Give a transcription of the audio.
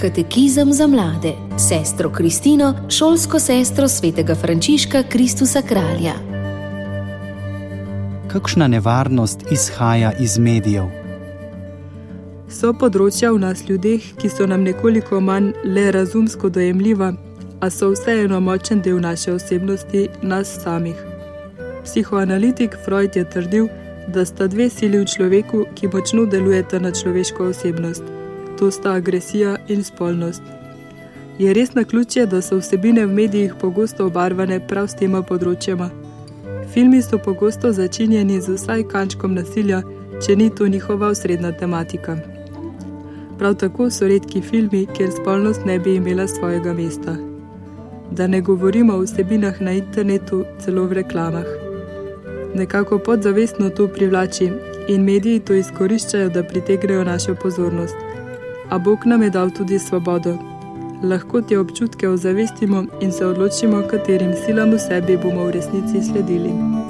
Katekizem za mlade, sestro Kristino, šolsko sestro svetega Frančiška Kristusa Kralja. Kakšna nevarnost izhaja iz medijev? So področja v nas ljudeh, ki so nam nekoliko manj le razumsko dojemljiva, a so vseeno močen del naše osebnosti, nas samih. Psihoanalitik Freud je trdil, da sta dve sili v človeku, ki močno delujeta na človeško osebnost. To sta agresija in spolnost. Je res naključje, da so vsebine v medijih pogosto obarvane prav s tema področjama. Filmi so pogosto začinjeni z vsaj kančkom nasilja, če ni to njihova osrednja tematika. Prav tako so redki filmi, kjer spolnost ne bi imela svojega mesta. Da ne govorimo o vsebinah na internetu, celo v reklamah. Nekako podzavestno to privlači in mediji to izkoriščajo, da pritegnejo našo pozornost. A Bog nam je dal tudi svobodo. Lahko te občutke ozavestimo in se odločimo, katerim silam v sebi bomo v resnici sledili.